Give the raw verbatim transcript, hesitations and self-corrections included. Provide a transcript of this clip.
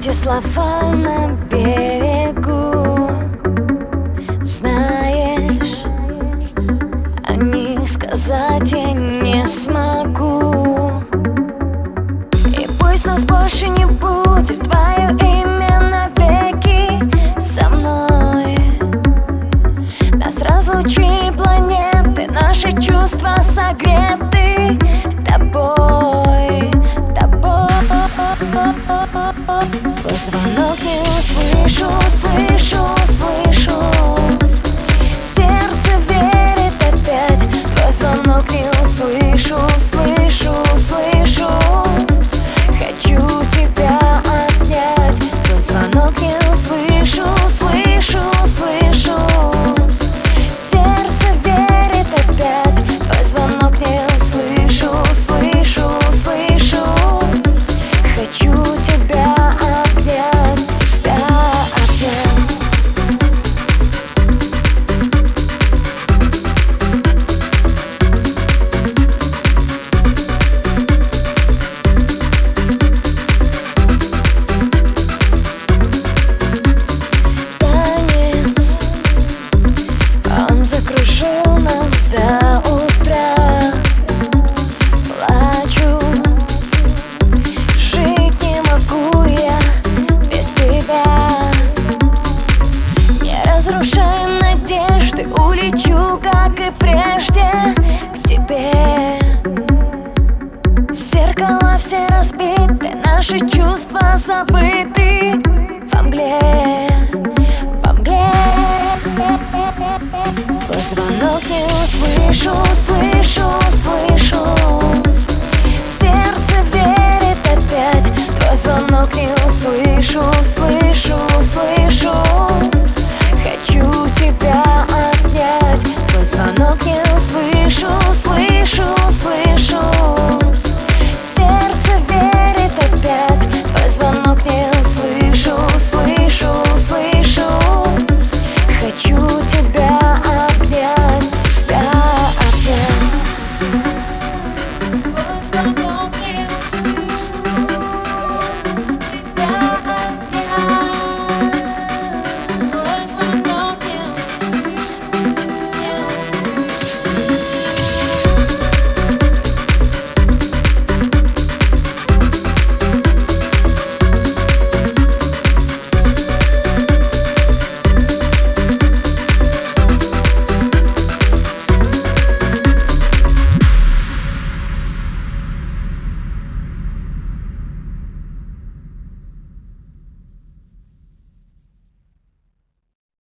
Эти слова на берегу, знаешь, о них сказать я не смогу. И пусть нас больше не будет, твое имя навеки со мной. Нас разлучили планеты, наши чувства согреты тобой, тобой. Твой звонок не услышу, слышу, слышу. Сердце верит опять. Твой звонок не услышу, слышу, слышу. Хочу тебя обнять. Твой звонок не услышу, слышу, слышу. Сердце верит опять. Твой звонок не услышу, слышу, слышу. Хочу тебя обнять, тебя обнять. Танец, он закружил нас до утра. Плачу, жить не могу я без тебя. Не разрушая надежды, улечу, как и прежде, к тебе. Зеркала все разбиты, наши чувства забыты во мгле, во мгле. Твой звонок не услышу, слышу, слышу.